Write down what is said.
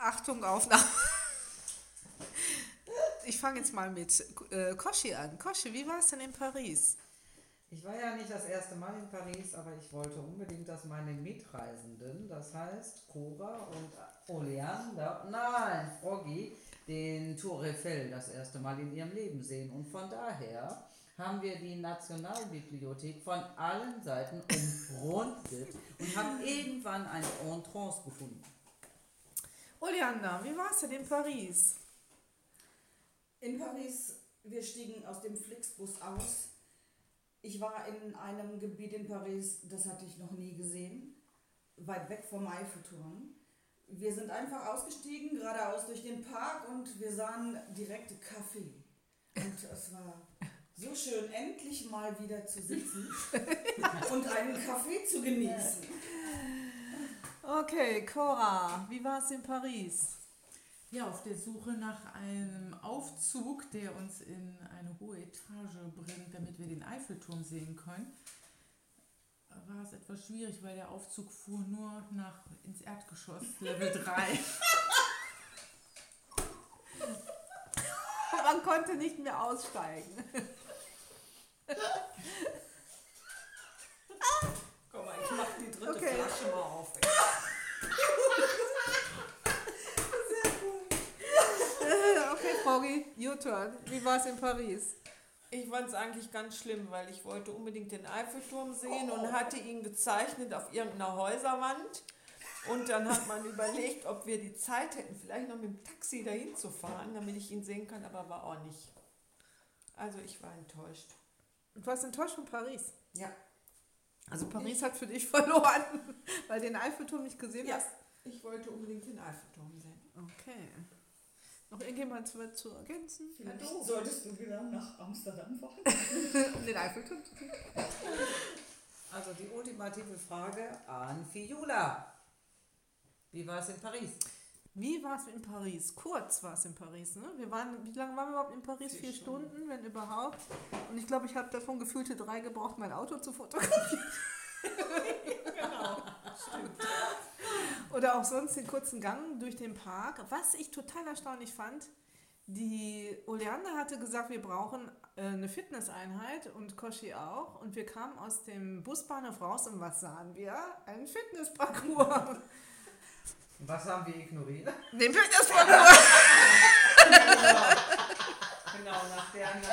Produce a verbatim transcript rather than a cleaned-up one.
Achtung, Aufnahme. Ich fange jetzt mal mit äh, Koschi an. Koschi, wie war es denn in Paris? Ich war ja nicht das erste Mal in Paris, aber ich wollte unbedingt, dass meine Mitreisenden, das heißt Cora und Oleander, nein, Froggy, den Tour Eiffel das erste Mal in ihrem Leben sehen. Und von daher haben wir die Nationalbibliothek von allen Seiten umrundet und haben irgendwann eine Entrance gefunden. Oleander, wie war es denn in Paris? In Paris, wir stiegen aus dem Flixbus aus. Ich war in einem Gebiet in Paris, das hatte ich noch nie gesehen, weit weg vom Eiffelturm. Wir sind einfach ausgestiegen, geradeaus durch den Park und wir sahen direkt Café. Und es war so schön, endlich mal wieder zu sitzen und einen Kaffee zu genießen. Okay, Cora, wie war es in Paris? Ja, auf der Suche nach einem Aufzug, der uns in eine hohe Etage bringt, damit wir den Eiffelturm sehen können, war es etwas schwierig, weil der Aufzug fuhr nur nach ins Erdgeschoss, Level drei. Man konnte nicht mehr aussteigen. Komm mal, ich mach die dritte Okay. Flasche mal auf. Okay, Froggy, your turn. Wie war es in Paris? Ich fand es eigentlich ganz schlimm, weil ich wollte unbedingt den Eiffelturm sehen und hatte ihn gezeichnet auf irgendeiner Häuserwand. Und dann hat man überlegt, ob wir die Zeit hätten, vielleicht noch mit dem Taxi dahin zu fahren, damit ich ihn sehen kann, aber war auch nicht. Also ich war enttäuscht. Du warst enttäuscht von Paris. Ja. Also Paris hat für dich verloren, weil du den Eiffelturm nicht gesehen Ja, hast. ich wollte unbedingt den Eiffelturm sehen. Okay. Noch irgendjemand zu, zu ergänzen? Vielleicht solltest du wieder nach Amsterdam fahren. Um den Eiffelturm zu sehen? Also die ultimative Frage an Fiula. Wie war es in Paris? Wie war es in Paris? Kurz war es in Paris, ne? Wir waren, wie lange waren wir überhaupt in Paris? Vier, Vier Stunden, Stunden, wenn überhaupt. Und ich glaube, ich habe davon gefühlte drei gebraucht, mein Auto zu fotografieren. Genau, stimmt. Oder auch sonst den kurzen Gang durch den Park. Was ich total erstaunlich fand, die Oleander hatte gesagt, wir brauchen äh, eine Fitnesseinheit und Koschi auch. Und wir kamen aus dem Busbahnhof raus und was sahen wir? Einen Fitnessparcours. Was haben wir ignoriert? Den Fitnessparcours! Genau, nach der